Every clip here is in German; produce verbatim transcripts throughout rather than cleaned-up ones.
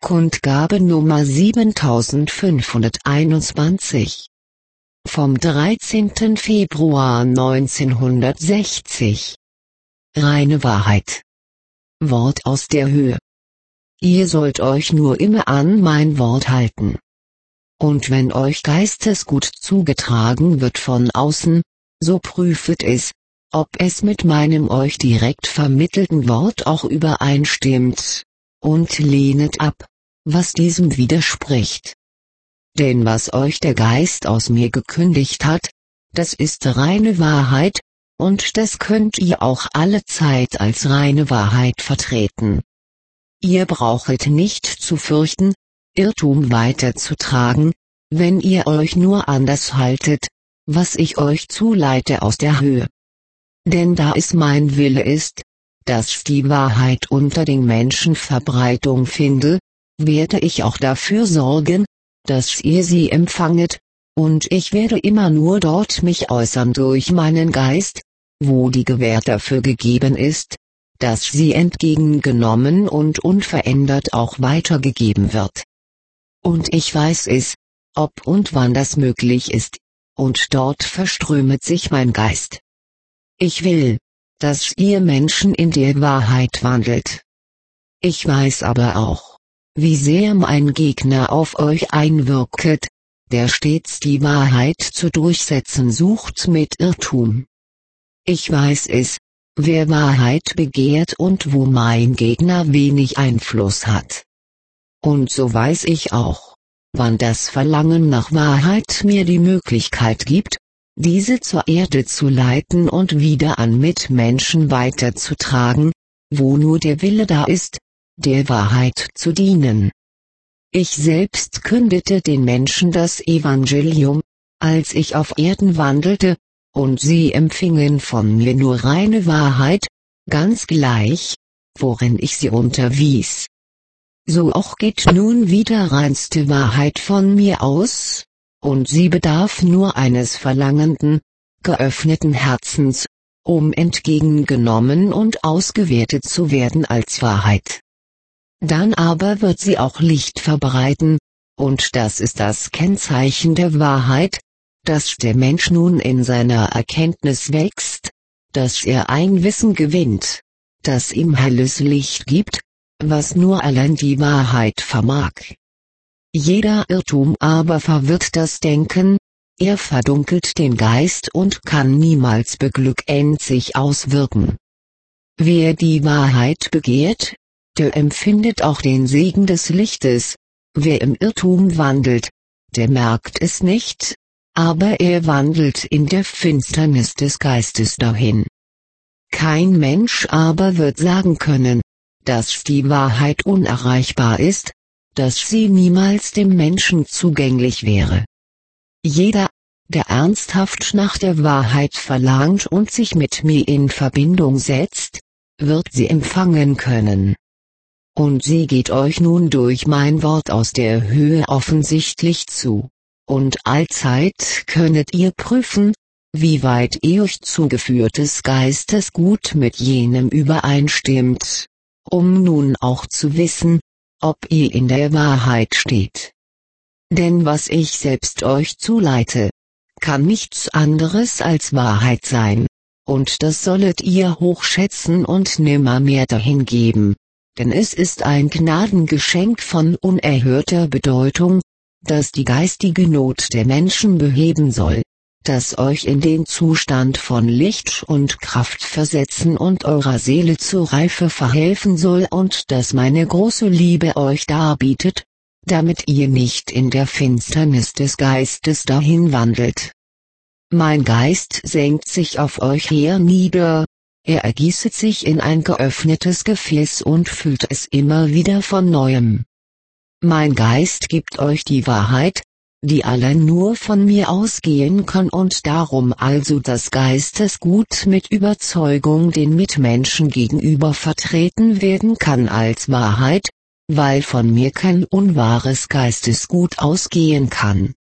Kundgabe Nummer siebentausendfünfhunderteinundzwanzig. Vom dreizehnten Februar neunzehnhundertsechzig. Reine Wahrheit. Wort aus der Höhe. Ihr sollt euch nur immer an mein Wort halten. Und wenn euch Geistesgut zugetragen wird von außen, so prüfet es, ob es mit meinem euch direkt vermittelten Wort auch übereinstimmt, und lehnet ab, was diesem widerspricht. Denn was euch der Geist aus mir gekündigt hat, das ist reine Wahrheit, und das könnt ihr auch alle Zeit als reine Wahrheit vertreten. Ihr brauchet nicht zu fürchten, Irrtum weiterzutragen, wenn ihr euch nur an das haltet, was ich euch zuleite aus der Höhe. Denn da es mein Wille ist, dass die Wahrheit unter den Menschen Verbreitung finde, werde ich auch dafür sorgen, dass ihr sie empfanget, und ich werde immer nur dort mich äußern durch meinen Geist, wo die Gewähr dafür gegeben ist, dass sie entgegengenommen und unverändert auch weitergegeben wird. Und ich weiß es, ob und wann das möglich ist, und dort verströmet sich mein Geist. Ich will, dass ihr Menschen in der Wahrheit wandelt. Ich weiß aber auch, wie sehr mein Gegner auf euch einwirket, der stets die Wahrheit zu durchsetzen sucht mit Irrtum. Ich weiß es, wer Wahrheit begehrt und wo mein Gegner wenig Einfluss hat. Und so weiß ich auch, wann das Verlangen nach Wahrheit mir die Möglichkeit gibt, diese zur Erde zu leiten und wieder an Mitmenschen weiterzutragen, wo nur der Wille da ist, der Wahrheit zu dienen. Ich selbst kündete den Menschen das Evangelium, als ich auf Erden wandelte, und sie empfingen von mir nur reine Wahrheit, ganz gleich, worin ich sie unterwies. So auch geht nun wieder reinste Wahrheit von mir aus, und sie bedarf nur eines verlangenden, geöffneten Herzens, um entgegengenommen und ausgewertet zu werden als Wahrheit. Dann aber wird sie auch Licht verbreiten, und das ist das Kennzeichen der Wahrheit, dass der Mensch nun in seiner Erkenntnis wächst, dass er ein Wissen gewinnt, das ihm helles Licht gibt, was nur allein die Wahrheit vermag. Jeder Irrtum aber verwirrt das Denken, er verdunkelt den Geist und kann niemals beglückend sich auswirken. Wer die Wahrheit begehrt, der empfindet auch den Segen des Lichtes, wer im Irrtum wandelt, der merkt es nicht, aber er wandelt in der Finsternis des Geistes dahin. Kein Mensch aber wird sagen können, dass die Wahrheit unerreichbar ist, dass sie niemals dem Menschen zugänglich wäre. Jeder, der ernsthaft nach der Wahrheit verlangt und sich mit mir in Verbindung setzt, wird sie empfangen können. Und sie geht euch nun durch mein Wort aus der Höhe offensichtlich zu, und allzeit könnet ihr prüfen, wie weit ihr euch zugeführtes Geistesgut mit jenem übereinstimmt, um nun auch zu wissen, ob ihr in der Wahrheit steht. Denn was ich selbst euch zuleite, kann nichts anderes als Wahrheit sein, und das sollet ihr hochschätzen und nimmermehr dahingeben. Denn es ist ein Gnadengeschenk von unerhörter Bedeutung, das die geistige Not der Menschen beheben soll, das euch in den Zustand von Licht und Kraft versetzen und eurer Seele zur Reife verhelfen soll und das meine große Liebe euch darbietet, damit ihr nicht in der Finsternis des Geistes dahin wandelt. Mein Geist senkt sich auf euch hernieder, er ergießet sich in ein geöffnetes Gefäß und füllt es immer wieder von Neuem. Mein Geist gibt euch die Wahrheit, die allein nur von mir ausgehen kann und darum also das Geistesgut mit Überzeugung den Mitmenschen gegenüber vertreten werden kann als Wahrheit, weil von mir kein unwahres Geistesgut ausgehen kann.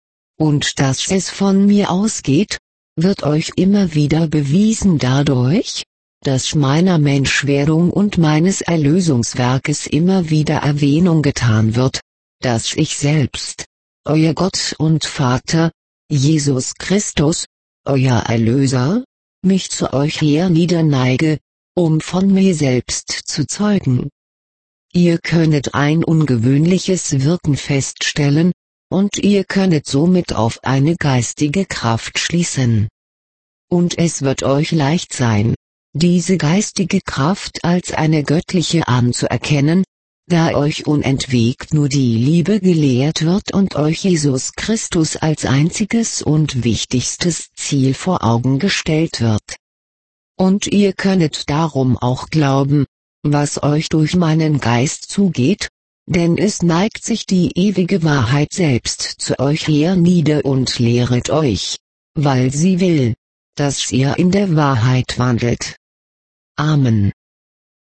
Und dass es von mir ausgeht, wird euch immer wieder bewiesen dadurch, dass meiner Menschwerdung und meines Erlösungswerkes immer wieder Erwähnung getan wird, dass ich selbst, euer Gott und Vater, Jesus Christus, euer Erlöser, mich zu euch herniederneige, um von mir selbst zu zeugen. Ihr könnet ein ungewöhnliches Wirken feststellen, und ihr könnet somit auf eine geistige Kraft schließen. Und es wird euch leicht sein, diese geistige Kraft als eine göttliche anzuerkennen, da euch unentwegt nur die Liebe gelehrt wird und euch Jesus Christus als einziges und wichtigstes Ziel vor Augen gestellt wird. Und ihr könnet darum auch glauben, was euch durch meinen Geist zugeht, denn es neigt sich die ewige Wahrheit selbst zu euch hernieder und lehret euch, weil sie will, dass ihr in der Wahrheit wandelt. Amen.